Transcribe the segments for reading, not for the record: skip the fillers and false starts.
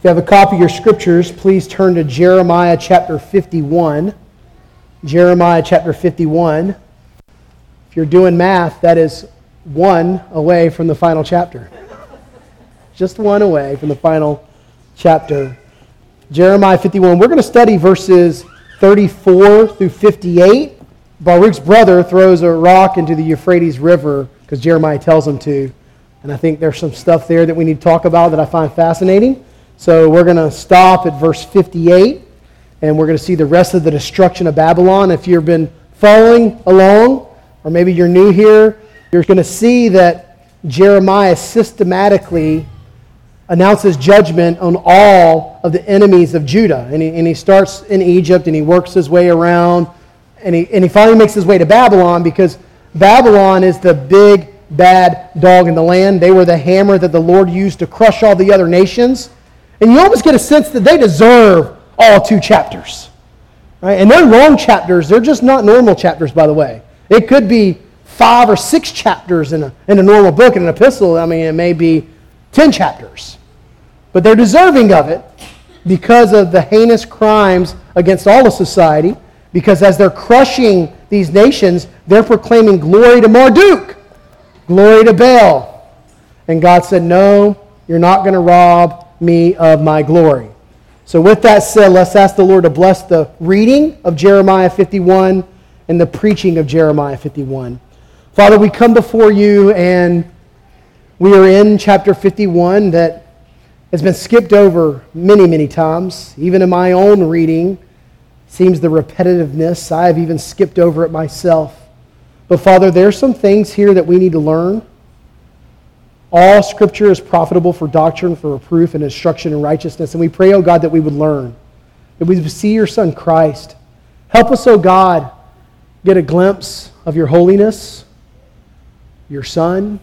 If you have a copy of your scriptures, please turn to Jeremiah chapter 51. Jeremiah chapter 51. If you're doing math, that is one away from the final chapter. Just one away from the final chapter. Jeremiah 51. We're going to study verses 34 through 58. Baruch's brother throws a rock into the Euphrates River because Jeremiah tells him to. And I think there's some stuff there that we need to talk about that I find fascinating. So we're going to stop at verse 58, and we're going to see the rest of the destruction of Babylon. If you've been following along, or maybe you're new here, you're going to see that Jeremiah systematically announces judgment on all of the enemies of Judah. And he starts in Egypt, and he works his way around, and he finally makes his way to Babylon, because Babylon is the big, bad dog in the land. They were the hammer that the Lord used to crush all the other nations. And you almost get a sense that they deserve all 2 chapters. Right? And they're long chapters. They're just not normal chapters, by the way. It could be 5 or 6 chapters in a normal book. In an epistle, I mean, it may be 10 chapters. But they're deserving of it because of the heinous crimes against all of society. Because as they're crushing these nations, they're proclaiming glory to Marduk, glory to Baal. And God said, no, you're not going to rob me of my glory. So with that said, let's ask the Lord to bless the reading of Jeremiah 51 and the preaching of Jeremiah 51. Father, we come before you, and we are in chapter 51 that has been skipped over many, many times. Even in my own reading, seems the repetitiveness. I have even skipped over it myself. But Father, there's some things here that we need to learn. All Scripture is profitable for doctrine, for reproof, and instruction in righteousness. And we pray, oh God, that we would learn, that we would see your Son Christ. Help us, oh God, get a glimpse of your holiness, your Son.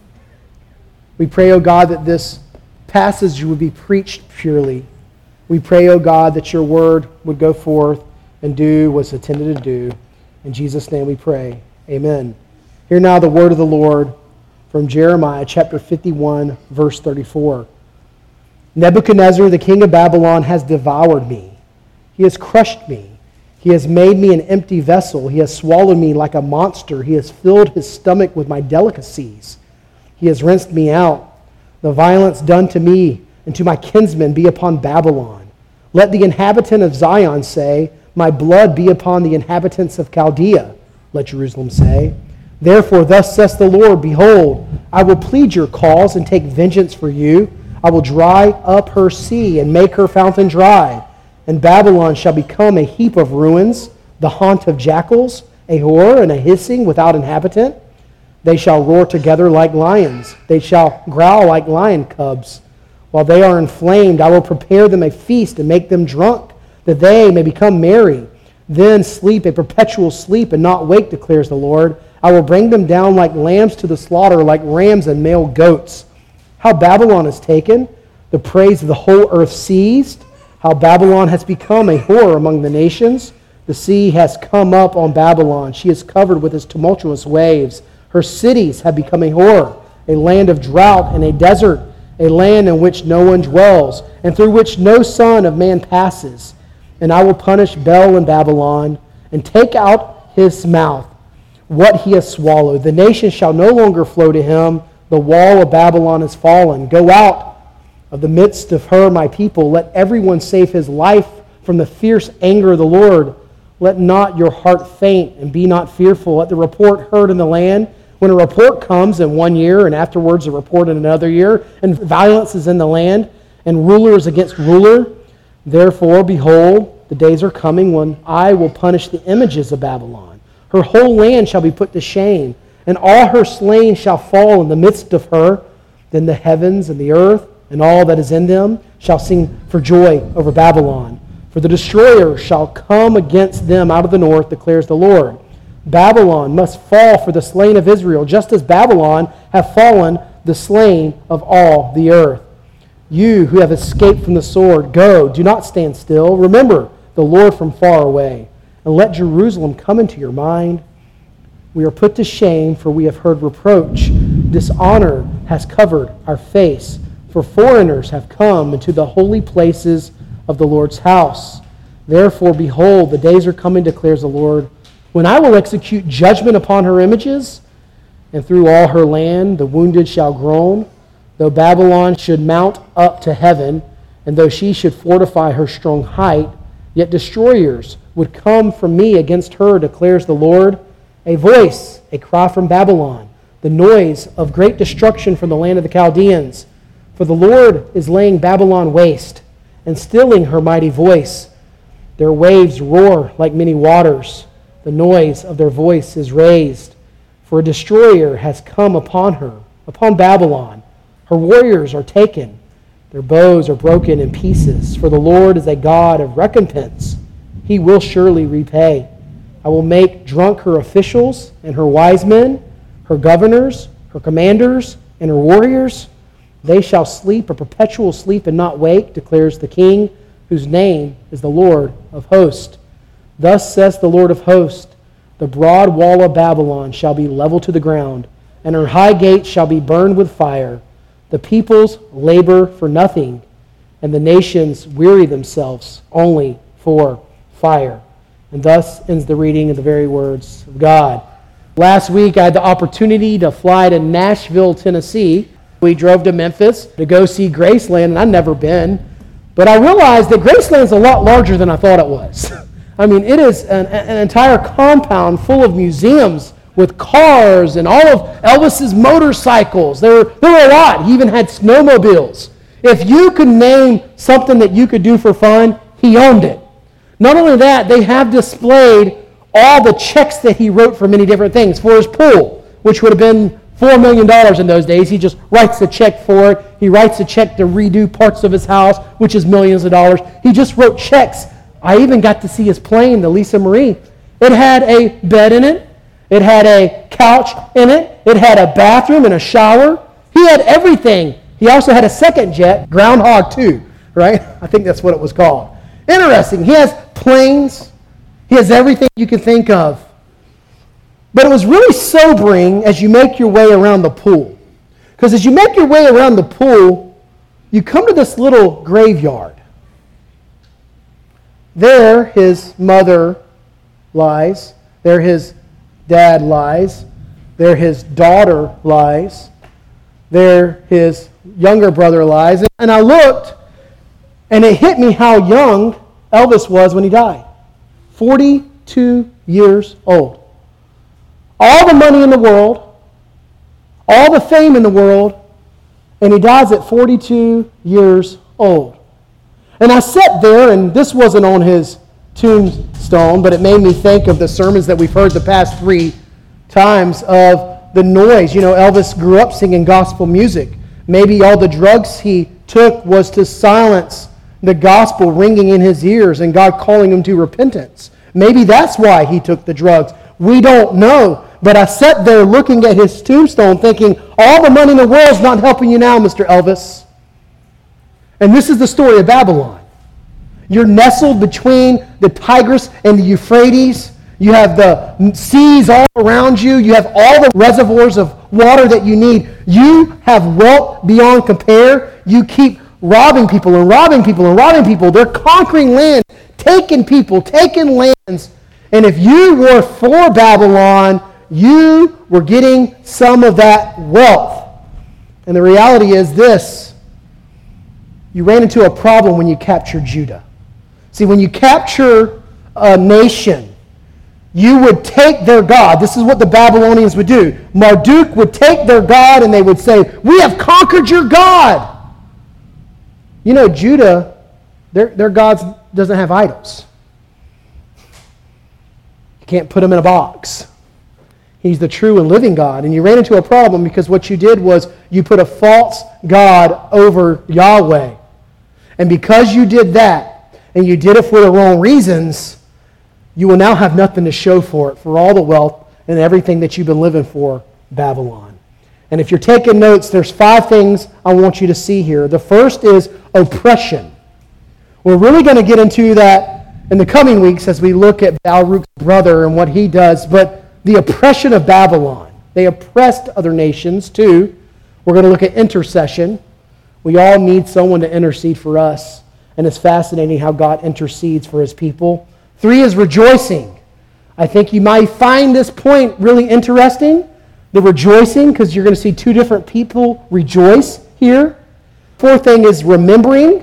We pray, oh God, that this passage would be preached purely. We pray, oh God, that your word would go forth and do what's intended to do. In Jesus' name we pray. Amen. Hear now the word of the Lord from Jeremiah chapter 51, verse 34. Nebuchadnezzar, the king of Babylon, has devoured me. He has crushed me. He has made me an empty vessel. He has swallowed me like a monster. He has filled his stomach with my delicacies. He has rinsed me out. The violence done to me and to my kinsmen be upon Babylon. Let the inhabitant of Zion say, my blood be upon the inhabitants of Chaldea. Let Jerusalem say, therefore, thus says the Lord, behold, I will plead your cause and take vengeance for you. I will dry up her sea and make her fountain dry. And Babylon shall become a heap of ruins, the haunt of jackals, a whore and a hissing without inhabitant. They shall roar together like lions. They shall growl like lion cubs. While they are inflamed, I will prepare them a feast and make them drunk, that they may become merry. Then sleep a perpetual sleep and not wake, declares the Lord. I will bring them down like lambs to the slaughter, like rams and male goats. How Babylon is taken, the praise of the whole earth seized. How Babylon has become a horror among the nations. The sea has come up on Babylon. She is covered with its tumultuous waves. Her cities have become a horror, a land of drought and a desert, a land in which no one dwells, and through which no son of man passes. And I will punish Bel in Babylon, and take out his mouth what he has swallowed. The nation shall no longer flow to him. The wall of Babylon is fallen. Go out of the midst of her, my people. Let everyone save his life from the fierce anger of the Lord. Let not your heart faint, and be not fearful. Let the report heard in the land. When a report comes in 1 year, and afterwards a report in another year, and violence is in the land, and ruler is against ruler, therefore, behold, the days are coming when I will punish the images of Babylon. Her whole land shall be put to shame, and all her slain shall fall in the midst of her. Then the heavens and the earth and all that is in them shall sing for joy over Babylon. For the destroyer shall come against them out of the north, declares the Lord. Babylon must fall for the slain of Israel, just as Babylon have fallen the slain of all the earth. You who have escaped from the sword, go, do not stand still. Remember the Lord from far away, and let Jerusalem come into your mind. We are put to shame, for we have heard reproach. Dishonor has covered our face. For foreigners have come into the holy places of the Lord's house. Therefore, behold, the days are coming, declares the Lord, when I will execute judgment upon her images, and through all her land the wounded shall groan. Though Babylon should mount up to heaven, and though she should fortify her strong height, yet destroyers would come from me against her, declares the Lord. A voice, a cry from Babylon, the noise of great destruction from the land of the Chaldeans. For the Lord is laying Babylon waste, and stilling her mighty voice. Their waves roar like many waters. The noise of their voice is raised. For a destroyer has come upon her, upon Babylon. Her warriors are taken. Their bows are broken in pieces. For the Lord is a God of recompense. He will surely repay. I will make drunk her officials and her wise men, her governors, her commanders, and her warriors. They shall sleep a perpetual sleep and not wake, declares the King, whose name is the Lord of hosts. Thus says the Lord of hosts, the broad wall of Babylon shall be leveled to the ground, and her high gates shall be burned with fire. The peoples labor for nothing, and the nations weary themselves only for fire. And thus ends the reading of the very words of God. Last week I had the opportunity to fly to Nashville, Tennessee. We drove to Memphis to go see Graceland, and I'd never been. But I realized that Graceland's a lot larger than I thought it was. I mean, it is an entire compound full of museums with cars and all of Elvis's motorcycles. There were a lot. He even had snowmobiles. If you could name something that you could do for fun, he owned it. Not only that, they have displayed all the checks that he wrote for many different things. For his pool, which would have been $4 million in those days, he just writes a check for it. He writes a check to redo parts of his house, which is millions of dollars. He just wrote checks. I even got to see his plane, the Lisa Marie. It had a bed in it. It had a couch in it. It had a bathroom and a shower. He had everything. He also had a second jet, Groundhog 2, right? I think that's what it was called. Interesting. He has planes. He has everything you can think of. But it was really sobering as you make your way around the pool. Because as you make your way around the pool, you come to this little graveyard. There his mother lies. There his dad lies. There his daughter lies. There his younger brother lies. And I looked, and it hit me how young Elvis was when he died. 42 years old. All the money in the world, all the fame in the world, and he dies at 42 years old. And I sat there, and this wasn't on his tombstone, but it made me think of the sermons that we've heard the past 3 times of the noise. You know, Elvis grew up singing gospel music. Maybe all the drugs he took was to silence the gospel ringing in his ears and God calling him to repentance. Maybe that's why he took the drugs. We don't know. But I sat there looking at his tombstone thinking, all the money in the world is not helping you now, Mr. Elvis. And this is the story of Babylon. You're nestled between the Tigris and the Euphrates. You have the seas all around you. You have all the reservoirs of water that you need. You have wealth beyond compare. You keep robbing people and robbing people and robbing people. They're conquering land, taking people, taking lands. And if you were for Babylon, you were getting some of that wealth. And the reality is this. You ran into a problem when you captured Judah. See, when you capture a nation, you would take their God. This is what the Babylonians would do. Marduk would take their God and they would say, we have conquered your God. You know, Judah, their God doesn't have idols. You can't put him in a box. He's the true and living God. And you ran into a problem because what you did was you put a false God over Yahweh. And because you did that, and you did it for the wrong reasons, you will now have nothing to show for it, for all the wealth and everything that you've been living for, Babylon. And if you're taking notes, there's 5 things I want you to see here. The first is oppression. We're really going to get into that in the coming weeks as we look at Baruch's brother and what he does, but the oppression of Babylon. They oppressed other nations too. We're going to look at intercession. We all need someone to intercede for us. And it's fascinating how God intercedes for his people. 3 is rejoicing. I think you might find this point really interesting. The rejoicing, because you're going to see 2 different people rejoice here. 4th thing is remembering.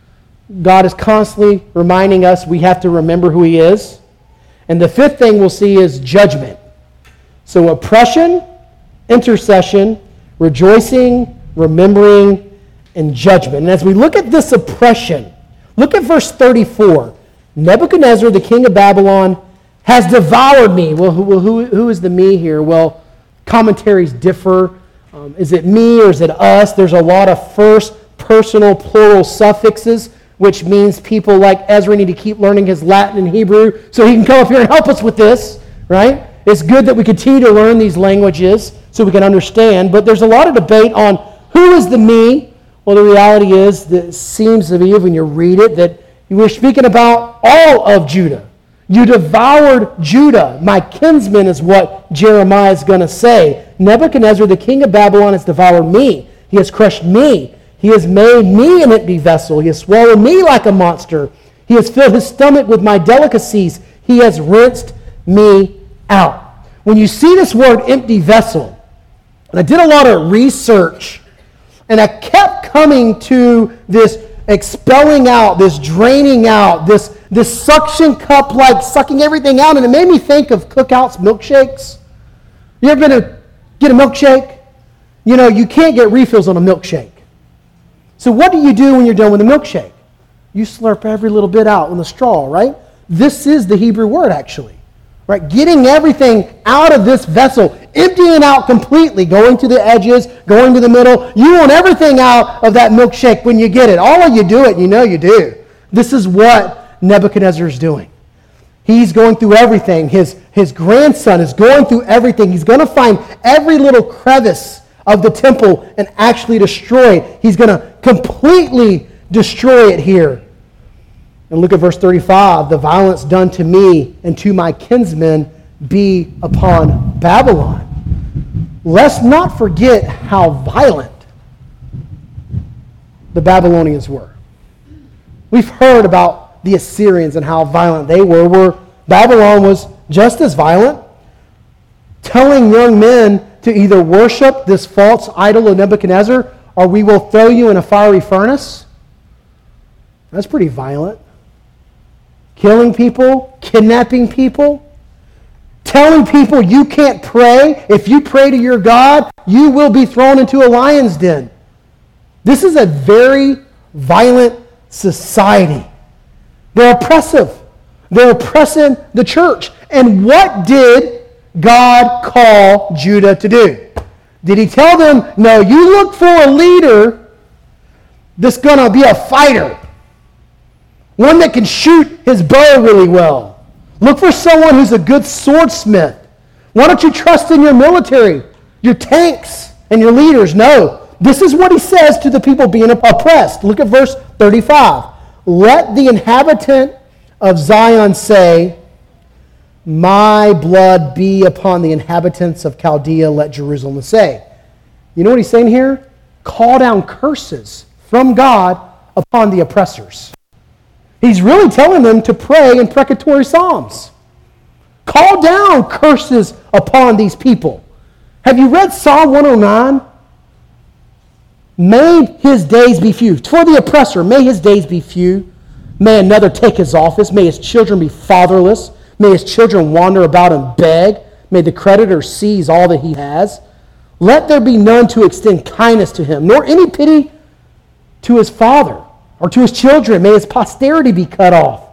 God is constantly reminding us we have to remember who he is. And the 5th thing we'll see is judgment. So oppression, intercession, rejoicing, remembering, and judgment. And as we look at this oppression, look at verse 34. Nebuchadnezzar, the king of Babylon, has devoured me. Well, who is the me here? Well, commentaries differ. Is it me or is it us? There's a lot of first personal plural suffixes, which means people like Ezra need to keep learning his Latin and Hebrew so he can come up here and help us with this, right? It's good that we continue to learn these languages so we can understand, but there's a lot of debate on who is the me. Well, the reality is that it seems to be, when you read it, that we're speaking about all of Judah. You devoured Judah. My kinsman is what Jeremiah is going to say. Nebuchadnezzar, the king of Babylon, has devoured me. He has crushed me. He has made me an empty vessel. He has swallowed me like a monster. He has filled his stomach with my delicacies. He has rinsed me out. When you see this word empty vessel, and I did a lot of research, and I kept coming to this expelling out, this draining out, this suction cup like sucking everything out, and it made me think of Cookout's milkshakes. You ever been to get a milkshake? You know, you can't get refills on a milkshake. So what do you do when you're done with a milkshake? You slurp every little bit out with a straw, right? This is the Hebrew word, actually. Right? Getting everything out of this vessel, emptying it out completely, going to the edges, going to the middle. You want everything out of that milkshake when you get it. All of you do it, you know you do. This is what Nebuchadnezzar is doing. He's going through everything. His grandson is going through everything. He's going to find every little crevice of the temple and actually destroy it. He's going to completely destroy it here. And look at verse 35. The violence done to me and to my kinsmen be upon Babylon. Let's not forget how violent the Babylonians were. We've heard about the Assyrians and how violent they were, where Babylon was just as violent, telling young men to either worship this false idol of Nebuchadnezzar or we will throw you in a fiery furnace. That's pretty violent. Killing people, kidnapping people, telling people you can't pray. If you pray to your God, you will be thrown into a lion's den. This is a very violent society. They're oppressive. They're oppressing the church. And what did God call Judah to do? Did he tell them, no, you look for a leader that's going to be a fighter? One that can shoot his bow really well. Look for someone who's a good swordsmith. Why don't you trust in your military, your tanks, and your leaders? No. This is what he says to the people being oppressed. Look at verse 35. Let the inhabitant of Zion say, my blood be upon the inhabitants of Chaldea, let Jerusalem say. You know what he's saying here? Call down curses from God upon the oppressors. He's really telling them to pray in precatory psalms. Call down curses upon these people. Have you read Psalm 109? May his days be few. For the oppressor, may his days be few. May another take his office. May his children be fatherless. May his children wander about and beg. May the creditor seize all that he has. Let there be none to extend kindness to him, nor any pity to his father or to his children. May his posterity be cut off.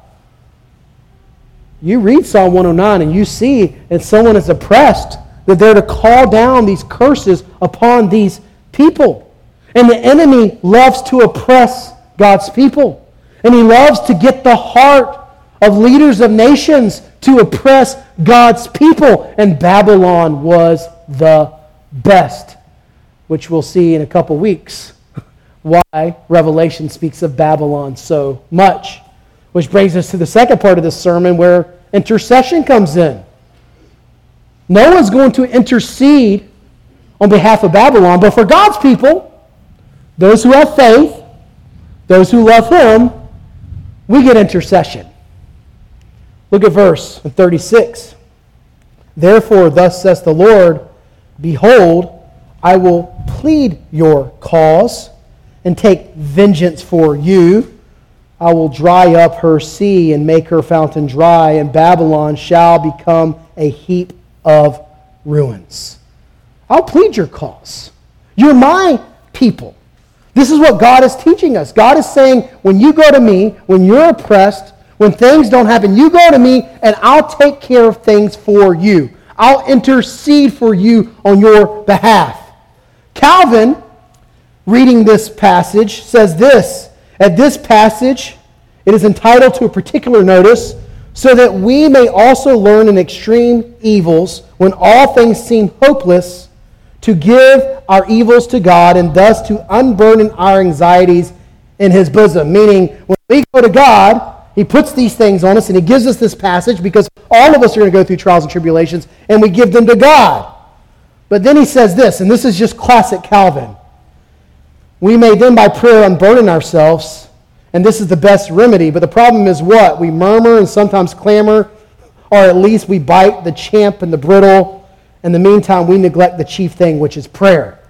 You read Psalm 109 and you see that someone is oppressed, that they're to call down these curses upon these people. And the enemy loves to oppress God's people. And he loves to get the heart of leaders of nations to oppress God's people. And Babylon was the best, which we'll see in a couple weeks why Revelation speaks of Babylon so much. Which brings us to the second part of this sermon where intercession comes in. No one's going to intercede on behalf of Babylon, but for God's people, Those who have faith, those who love him, we get intercession. Look at verse 36. Therefore, thus says the Lord, behold, I will plead your cause and take vengeance for you. I will dry up her sea and make her fountain dry, and Babylon shall become a heap of ruins. I'll plead your cause. You're my people. This is what God is teaching us. God is saying, when you go to me, when you're oppressed, when things don't happen, you go to me and I'll take care of things for you. I'll intercede for you on your behalf. Calvin, reading this passage, says this. At this passage, it is entitled to a particular notice, so that we may also learn in extreme evils, when all things seem hopeless, to give our evils to God, and thus to unburden our anxieties in his bosom. Meaning, when we go to God, he puts these things on us, and he gives us this passage, because all of us are going to go through trials and tribulations, and we give them to God. But then he says this, and this is just classic Calvin. We may then by prayer unburden ourselves, and this is the best remedy. But the problem is what? We murmur and sometimes clamor, or at least we bite the champ and the brittle. In the meantime, we neglect the chief thing, which is prayer.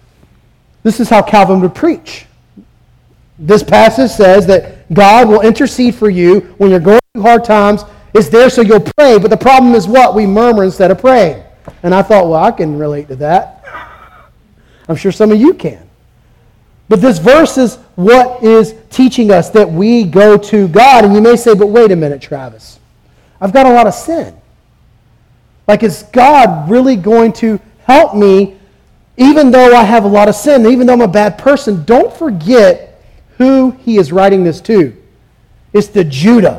This is how Calvin would preach. This passage says that God will intercede for you when you're going through hard times. It's there so you'll pray, but the problem is what? We murmur instead of praying. And I thought, well, I can relate to that. I'm sure some of you can. But this verse is what is teaching us that we go to God. And you may say, but wait a minute, Travis. I've got a lot of sin. Like, is God really going to help me even though I have a lot of sin, even though I'm a bad person? Don't forget who he is writing this to. It's to Judah.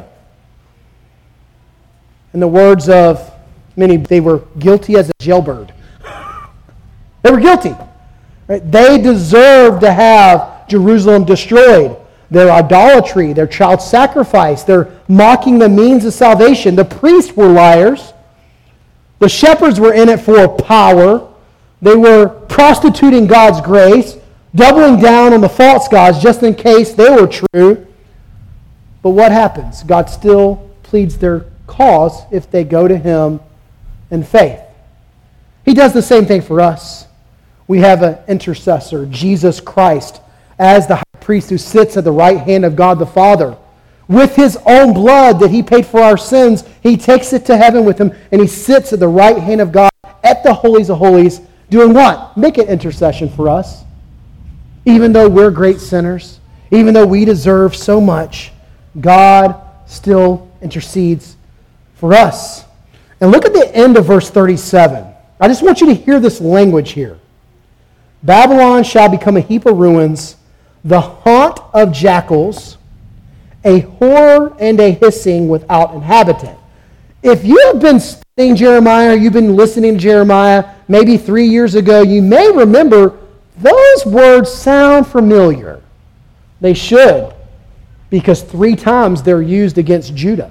In the words of many, they were guilty as a jailbird. They were guilty. Right? They deserved to have Jerusalem destroyed. Their idolatry, their child sacrifice, their mocking the means of salvation. The priests were liars. The shepherds were in it for power. They were prostituting God's grace, doubling down on the false gods just in case they were true. But what happens? God still pleads their cause if they go to him in faith. He does the same thing for us. We have an intercessor, Jesus Christ, as the high priest who sits at the right hand of God the Father. With his own blood that he paid for our sins, he takes it to heaven with him, and he sits at the right hand of God at the holies of holies, doing what? Making intercession for us. Even though we're great sinners, even though we deserve so much, God still intercedes for us. And look at the end of verse 37. I just want you to hear this language here. Babylon shall become a heap of ruins, the haunt of jackals, a horror and a hissing without inhabitant. If you have been studying Jeremiah, or you've been listening to Jeremiah maybe 3 years ago, you may remember those words sound familiar. They should, because 3 times they're used against Judah.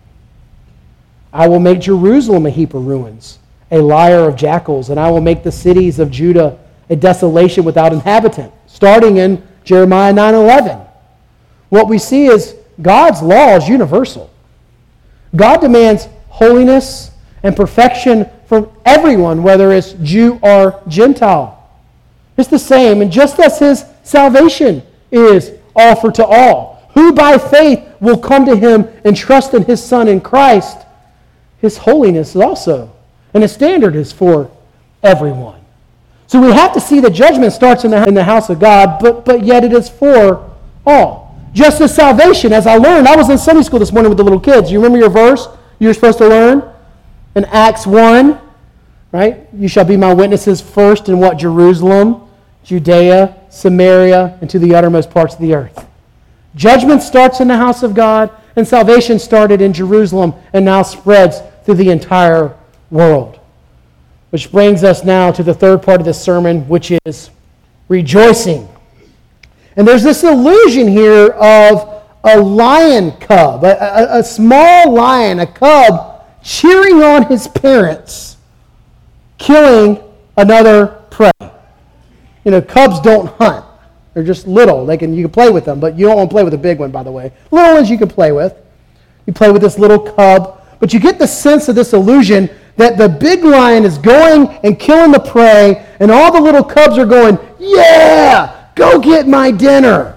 I will make Jerusalem a heap of ruins, a lair of jackals, and I will make the cities of Judah a desolation without inhabitant. Starting in Jeremiah 9:11. What we see is God's law is universal. God demands holiness and perfection from everyone, whether it's Jew or Gentile. It's the same, and just as his salvation is offered to all, who by faith will come to him and trust in his Son in Christ, his holiness is also, and his standard is for everyone. So we have to see that judgment starts in the house of God, but yet it is for all. Just as salvation, as I learned, I was in Sunday school this morning with the little kids. You remember your verse you were supposed to learn? In Acts 1, right? You shall be my witnesses first in what? Jerusalem, Judea, Samaria, and to the uttermost parts of the earth. Judgment starts in the house of God, and salvation started in Jerusalem and now spreads through the entire world. Which brings us now to the third part of this sermon, which is rejoicing. And there's this illusion here of a lion cub, a small lion, a cub, cheering on his parents, killing another prey. You know, cubs don't hunt. They're just little. You can play with them, but you don't want to play with a big one, by the way. Little ones you can play with. You play with this little cub. But you get the sense of this illusion that the big lion is going and killing the prey, and all the little cubs are going, yeah, go get my dinner.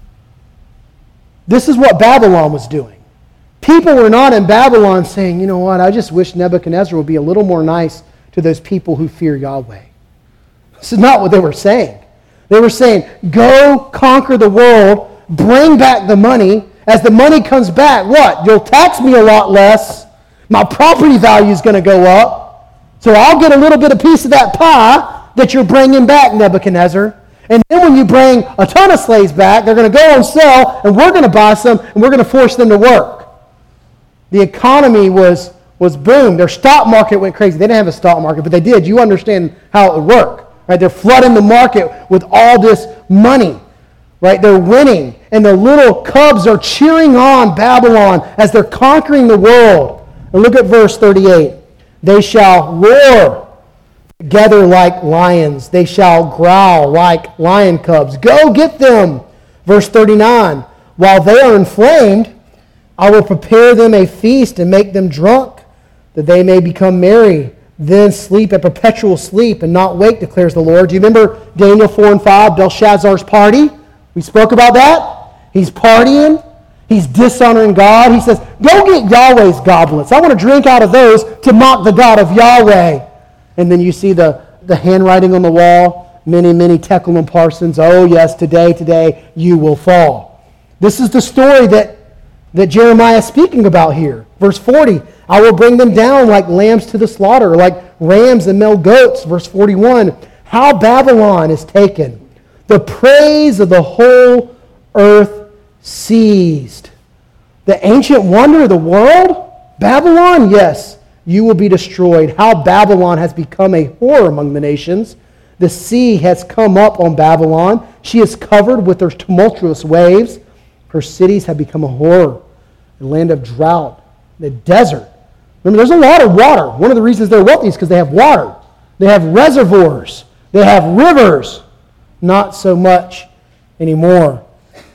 This is what Babylon was doing. People were not in Babylon saying, you know what, I just wish Nebuchadnezzar would be a little more nice to those people who fear Yahweh. This is not what they were saying. They were saying, go conquer the world, bring back the money. As the money comes back, what? You'll tax me a lot less. My property value is going to go up. So I'll get a little bit of piece of that pie that you're bringing back, Nebuchadnezzar. And then when you bring a ton of slaves back, they're going to go and sell, and we're going to buy some, and we're going to force them to work. The economy was boom. Their stock market went crazy. They didn't have a stock market, but they did. You understand how it would work. Right? They're flooding the market with all this money. Right? They're winning. And the little cubs are cheering on Babylon as they're conquering the world. And look at verse 38. They shall roar together like lions. They shall growl like lion cubs. Go get them. Verse 39. While they are inflamed, I will prepare them a feast and make them drunk, that they may become merry. Then sleep a perpetual sleep and not wake, declares the Lord. Do you remember Daniel 4 and 5, Belshazzar's party? We spoke about that. He's partying. He's dishonoring God. He says, go get Yahweh's goblets. I want to drink out of those to mock the God of Yahweh. And then you see the handwriting on the wall. Many, many Tekel and Parsons. Oh yes, today you will fall. This is the story that Jeremiah is speaking about here. Verse 40, I will bring them down like lambs to the slaughter, like rams and male goats. Verse 41, how Babylon is taken. The praise of the whole earth seized. The ancient wonder of the world? Babylon? Yes, you will be destroyed. How Babylon has become a horror among the nations. The sea has come up on Babylon. She is covered with her tumultuous waves. Her cities have become a horror, a land of drought, the desert. Remember, there's a lot of water. One of the reasons they're wealthy is because they have water. They have reservoirs. They have rivers. Not so much anymore.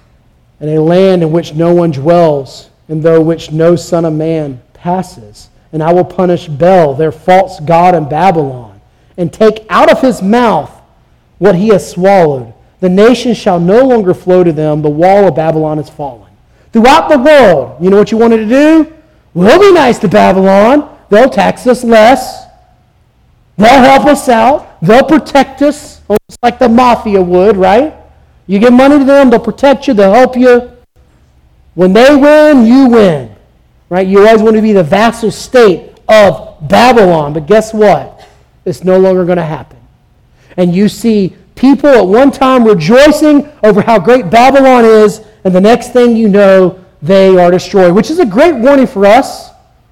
And a land in which no one dwells, and through which no son of man passes. And I will punish Bel, their false god in Babylon, and take out of his mouth what he has swallowed. The nations shall no longer flow to them. The wall of Babylon is fallen. Throughout the world, you know what you wanted to do? We'll be nice to Babylon. They'll tax us less. They'll help us out. They'll protect us, almost like the mafia would, right? You give money to them, they'll protect you, they'll help you. When they win, you win. Right? You always want to be the vassal state of Babylon. But guess what? It's no longer going to happen. And you see people at one time rejoicing over how great Babylon is, and the next thing you know, they are destroyed. Which is a great warning for us.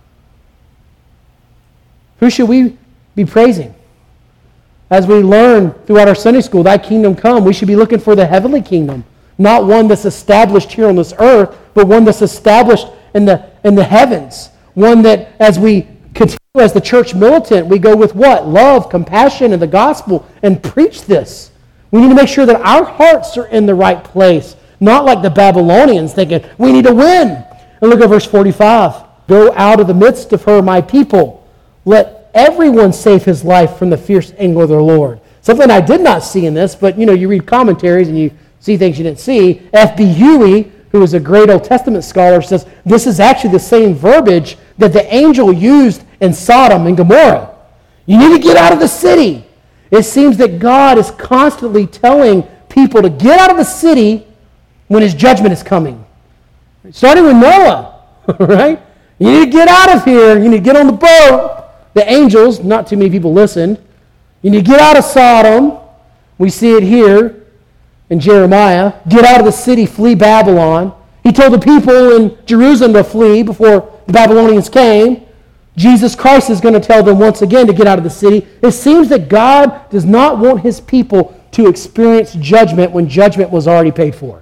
Who should we be praising? As we learn throughout our Sunday school, thy kingdom come, we should be looking for the heavenly kingdom. Not one that's established here on this earth, but one that's established in the heavens. One that as we continue as the church militant, we go with what? Love, compassion, and the gospel, and preach this. We need to make sure that our hearts are in the right place. Not like the Babylonians thinking, we need to win. And look at verse 45. Go out of the midst of her, my people. Let everyone save his life from the fierce anger of their Lord. Something I did not see in this, but you read commentaries and you see things you didn't see. F.B. Huey, who is a great Old Testament scholar, says this is actually the same verbiage that the angel used in Sodom and Gomorrah. You need to get out of the city. It seems that God is constantly telling people to get out of the city when his judgment is coming. Starting with Noah, right? You need to get out of here. You need to get on the boat. The angels, not too many people listened. You need to get out of Sodom. We see it here in Jeremiah. Get out of the city, flee Babylon. He told the people in Jerusalem to flee before the Babylonians came. Jesus Christ is going to tell them once again to get out of the city. It seems that God does not want his people to experience judgment when judgment was already paid for.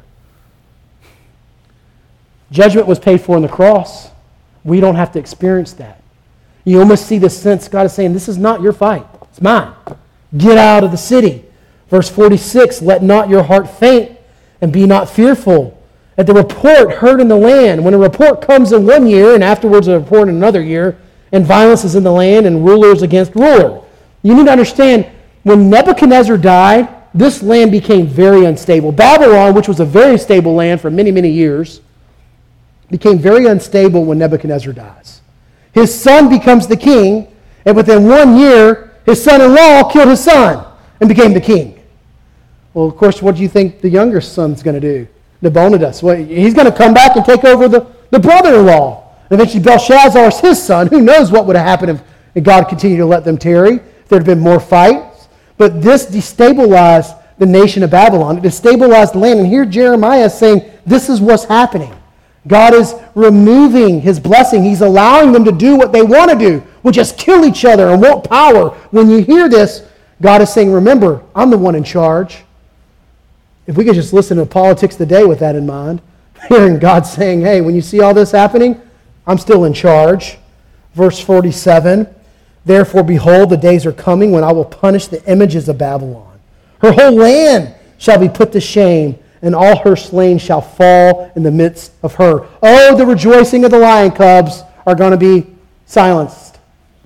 Judgment was paid for on the cross. We don't have to experience that. You almost see the sense God is saying, this is not your fight. It's mine. Get out of the city. Verse 46, let not your heart faint and be not fearful at the report heard in the land. When a report comes in one year, and afterwards a report in another year, and violence is in the land, and rulers against ruler. You need to understand, when Nebuchadnezzar died, this land became very unstable. Babylon, which was a very stable land for many, many years, became very unstable when Nebuchadnezzar dies. His son becomes the king, and within 1 year, his son-in-law killed his son and became the king. Well, of course, what do you think the younger son's going to do? Nabonidus. Well, he's going to come back and take over the brother-in-law. And eventually Belshazzar is his son. Who knows what would have happened if God continued to let them tarry, if there had been more fights. But this destabilized the nation of Babylon. It destabilized the land. And here Jeremiah is saying, this is what's happening. God is removing his blessing. He's allowing them to do what they want to do, which is kill each other and want power. When you hear this, God is saying, remember, I'm the one in charge. If we could just listen to politics today with that in mind, hearing God saying, hey, when you see all this happening, I'm still in charge. Verse 47, therefore, behold, the days are coming when I will punish the images of Babylon. Her whole land shall be put to shame, and all her slain shall fall in the midst of her. Oh, the rejoicing of the lion cubs are going to be silenced.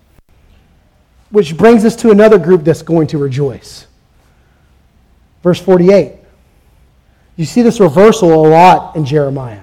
Which brings us to another group that's going to rejoice. Verse 48. You see this reversal a lot in Jeremiah.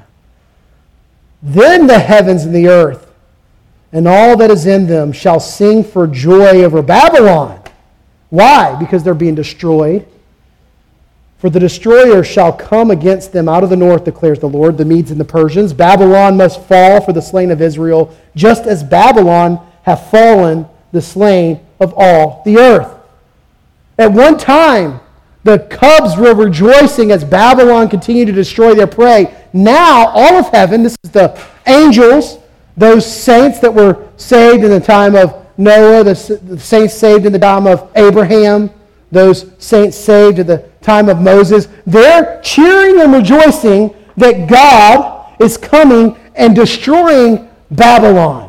Then the heavens and the earth and all that is in them shall sing for joy over Babylon. Why? Because they're being destroyed. For the destroyer shall come against them out of the north, declares the Lord, the Medes and the Persians. Babylon must fall for the slain of Israel, just as Babylon hath fallen the slain of all the earth. At one time, the cubs were rejoicing as Babylon continued to destroy their prey. Now, all of heaven, this is the angels, those saints that were saved in the time of Noah, the saints saved in the time of Abraham, those saints saved at the time of Moses, they're cheering and rejoicing that God is coming and destroying Babylon.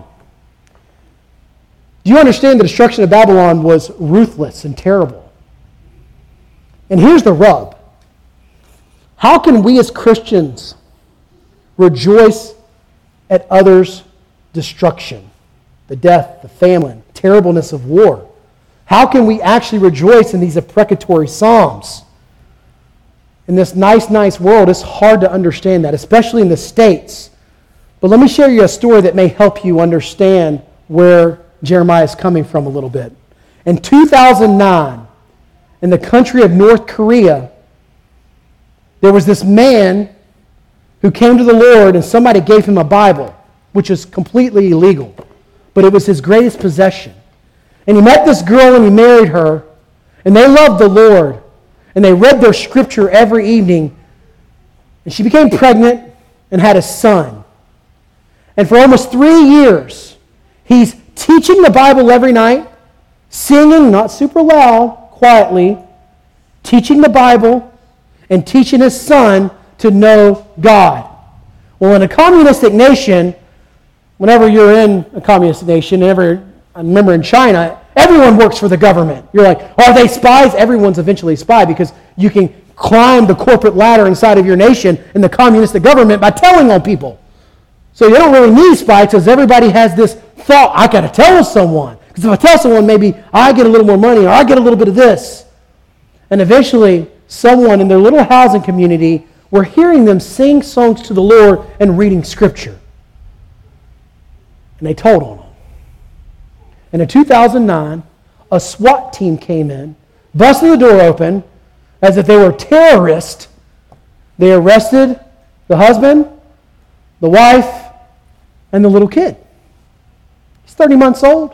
Do you understand the destruction of Babylon was ruthless and terrible? And here's the rub. How can we as Christians rejoice at others' destruction, the death, the famine, terribleness of war? How can we actually rejoice in these imprecatory psalms? In this nice world, it's hard to understand that, especially in the States. But let me share you a story that may help you understand where Jeremiah is coming from a little bit. In 2009, in the country of North Korea, there was this man who came to the Lord and somebody gave him a Bible, which is completely illegal, but it was his greatest possession. And he met this girl and he married her, and they loved the Lord, and they read their scripture every evening, and she became pregnant and had a son. And for almost 3 years, he's teaching the Bible every night, singing, not super loud, quietly, teaching the Bible and teaching his son to know God. Well, in a communistic nation, whenever you're in a communistic nation, I remember in China, everyone works for the government. You're like, are they spies? Everyone's eventually a spy because you can climb the corporate ladder inside of your nation in the communistic government by telling on people. So you don't really need spies because everybody has this thought, I got to tell someone. Because if I tell someone, maybe I get a little more money or I get a little bit of this. And eventually, someone in their little housing community were hearing them sing songs to the Lord and reading Scripture. And they told on them. And in 2009, a SWAT team came in, busted the door open, as if they were terrorists. They arrested the husband, the wife, and the little kid. He's 30 months old.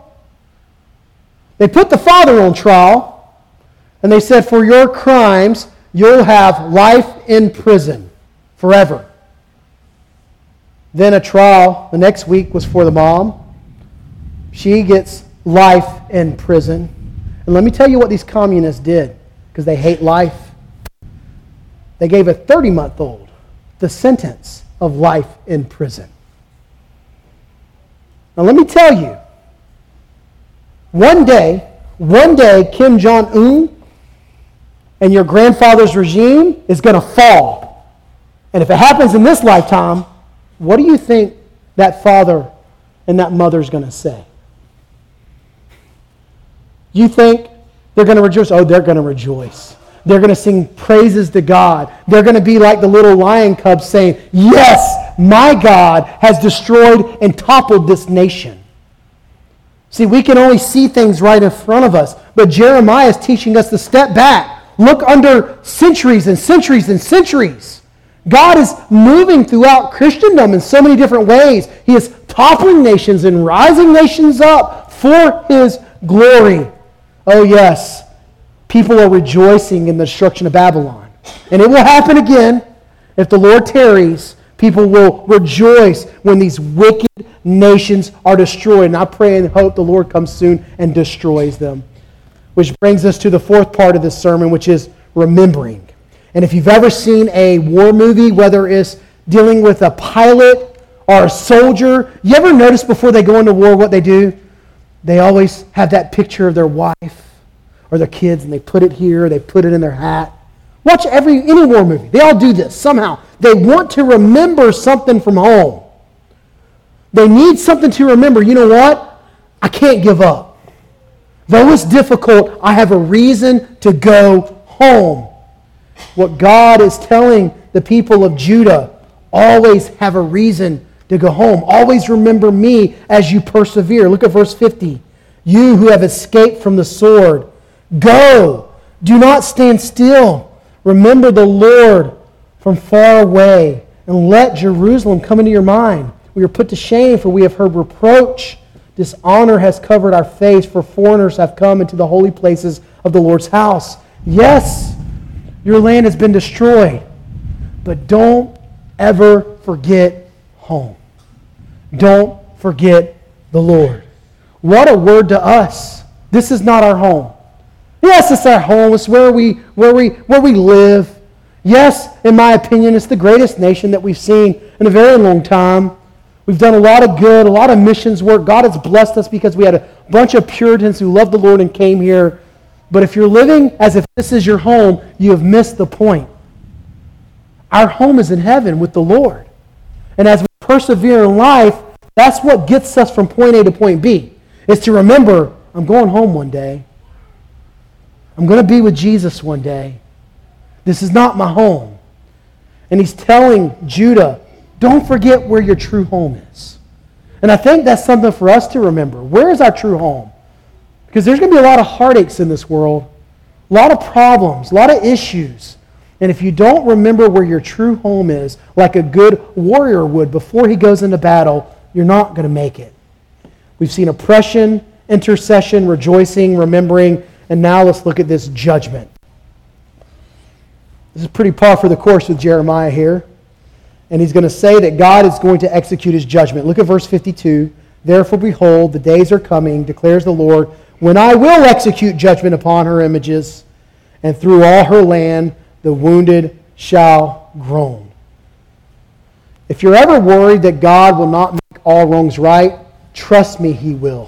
They put the father on trial, and they said, for your crimes, you'll have life in prison forever. Then a trial the next week was for the mom. She gets life in prison. And let me tell you what these communists did, because they hate life. They gave a 30-month-old the sentence of life in prison. Now let me tell you, one day, Kim Jong-un and your grandfather's regime is going to fall. And if it happens in this lifetime, what do you think that father and that mother's going to say? You think they're going to rejoice? Oh, they're going to rejoice. They're going to sing praises to God. They're going to be like the little lion cubs saying, yes, my God has destroyed and toppled this nation. See, we can only see things right in front of us, but Jeremiah is teaching us to step back. Look under centuries and centuries and centuries. God is moving throughout Christendom in so many different ways. He is toppling nations and rising nations up for His glory. Oh yes, people are rejoicing in the destruction of Babylon. And it will happen again. If the Lord tarries, people will rejoice when these wicked nations are destroyed. And I pray and hope the Lord comes soon and destroys them. Which brings us to the fourth part of this sermon, which is remembering. And if you've ever seen a war movie, whether it's dealing with a pilot or a soldier, you ever notice before they go into war what they do? They always have that picture of their wife or their kids, and they put it here, they put it in their hat. Watch any war movie. They all do this somehow. They want to remember something from home. They need something to remember. You know what? I can't give up. Though it's difficult, I have a reason to go home. What God is telling the people of Judah, always have a reason to go home. Always remember me as you persevere. Look at verse 50. You who have escaped from the sword, go. Do not stand still. Remember the Lord from far away, and let Jerusalem come into your mind. We are put to shame, for we have heard reproach. Dishonor has covered our face, for foreigners have come into the holy places of the Lord's house. Yes, your land has been destroyed, but don't ever forget home. Don't forget the Lord. What a word to us. This is not our home. Yes, it's our home. It's where we live. Yes, in my opinion, it's the greatest nation that we've seen in a very long time. We've done a lot of good, a lot of missions work. God has blessed us because we had a bunch of Puritans who loved the Lord and came here. But if you're living as if this is your home, you have missed the point. Our home is in heaven with the Lord. And as we persevere in life, that's what gets us from point A to point B, is to remember, I'm going home one day. I'm going to be with Jesus one day. This is not my home. And he's telling Judah, don't forget where your true home is. And I think that's something for us to remember. Where is our true home? Because there's going to be a lot of heartaches in this world, a lot of problems, a lot of issues. And if you don't remember where your true home is, like a good warrior would before he goes into battle, you're not going to make it. We've seen oppression, intercession, rejoicing, remembering, and now let's look at this judgment. This is pretty par for the course with Jeremiah here. And he's going to say that God is going to execute his judgment. Look at verse 52. Therefore, behold, the days are coming, declares the Lord, when I will execute judgment upon her images, and through all her land the wounded shall groan. If you're ever worried that God will not make all wrongs right, trust me, he will.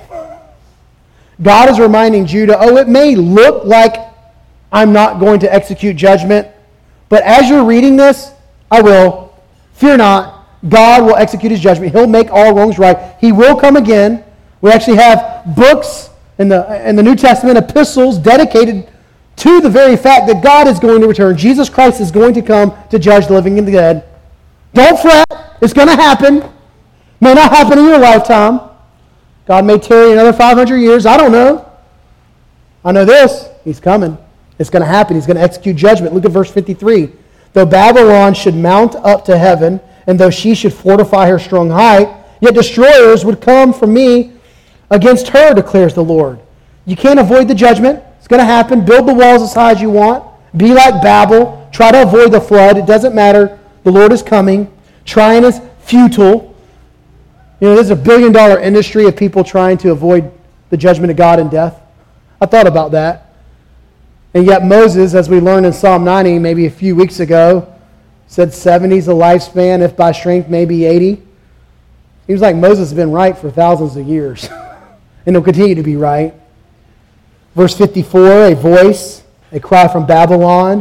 God is reminding Judah, it may look like I'm not going to execute judgment, but as you're reading this, I will. Fear not. God will execute his judgment. He'll make all wrongs right. He will come again. We actually have books in the New Testament, epistles dedicated to the very fact that God is going to return. Jesus Christ is going to come to judge the living and the dead. Don't fret. It's going to happen. May not happen in your lifetime. God may tarry another 500 years. I don't know. I know this. He's coming. It's going to happen. He's going to execute judgment. Look at verse 53. Though Babylon should mount up to heaven, and though she should fortify her strong height, yet destroyers would come from me against her, declares the Lord. You can't avoid the judgment. It's going to happen. Build the walls as high as you want. Be like Babel. Try to avoid the flood. It doesn't matter. The Lord is coming. Trying is futile. There's a $1 billion industry of people trying to avoid the judgment of God and death. I thought about that. And yet Moses, as we learned in Psalm 90 maybe a few weeks ago, said 70 is the lifespan, if by strength maybe 80. Seems like Moses has been right for thousands of years. And he'll continue to be right. Verse 54, a voice, a cry from Babylon.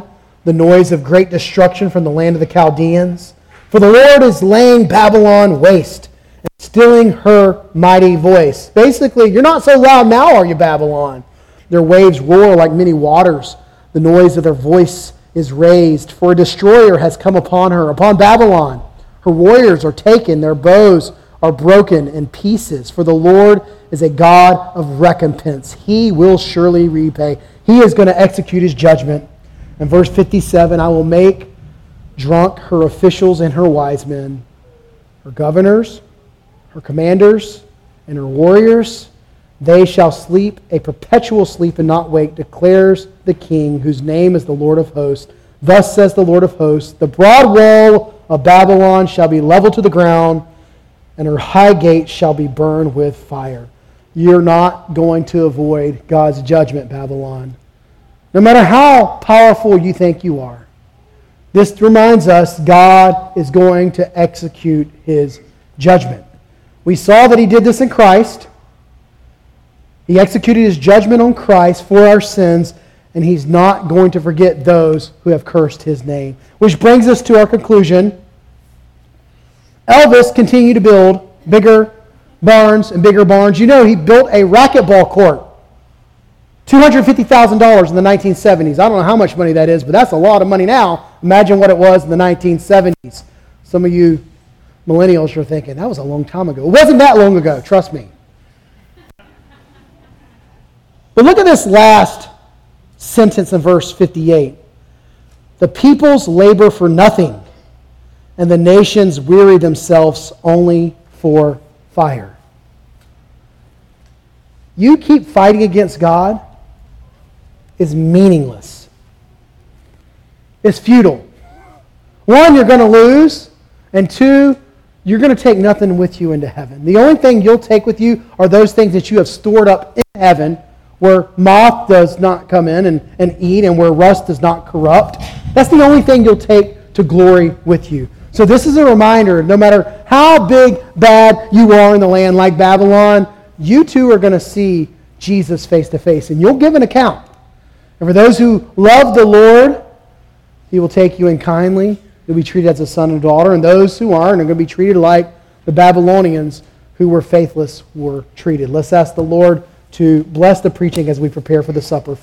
the noise of great destruction from the land of the Chaldeans. For the Lord is laying Babylon waste and stilling her mighty voice. Basically, you're not so loud now, are you, Babylon? Their waves roar like many waters. The noise of their voice is raised, for a destroyer has come upon her, upon Babylon. Her warriors are taken, their bows are broken in pieces. For the Lord is a God of recompense. He will surely repay. He is going to execute his judgment. In verse 57, I will make drunk her officials and her wise men, her governors, her commanders, and her warriors. They shall sleep a perpetual sleep and not wake, declares the King, whose name is the Lord of hosts. Thus says the Lord of hosts, the broad wall of Babylon shall be leveled to the ground, and her high gates shall be burned with fire. You're not going to avoid God's judgment, Babylon. No matter how powerful you think you are. This reminds us God is going to execute his judgment. We saw that he did this in Christ. He executed his judgment on Christ for our sins, and he's not going to forget those who have cursed his name. Which brings us to our conclusion. Elvis continued to build bigger barns and bigger barns. You know, he built a racquetball court. $250,000 in the 1970s. I don't know how much money that is, but that's a lot of money now. Imagine what it was in the 1970s. Some of you millennials are thinking, that was a long time ago. It wasn't that long ago, trust me. But look at this last sentence in verse 58. The peoples labor for nothing, and the nations weary themselves only for fire. You keep fighting against God is meaningless. It's futile. One, you're going to lose, and two, you're going to take nothing with you into heaven. The only thing you'll take with you are those things that you have stored up in heaven, where moth does not come in and eat, and where rust does not corrupt. That's the only thing you'll take to glory with you. So this is a reminder, no matter how big, bad you are in the land like Babylon, you too are going to see Jesus face to face, and you'll give an account. And for those who love the Lord, he will take you in kindly. You'll be treated as a son and daughter, and those who aren't are going to be treated like the Babylonians who were faithless were treated. Let's ask the Lord to bless the preaching as we prepare for the supper.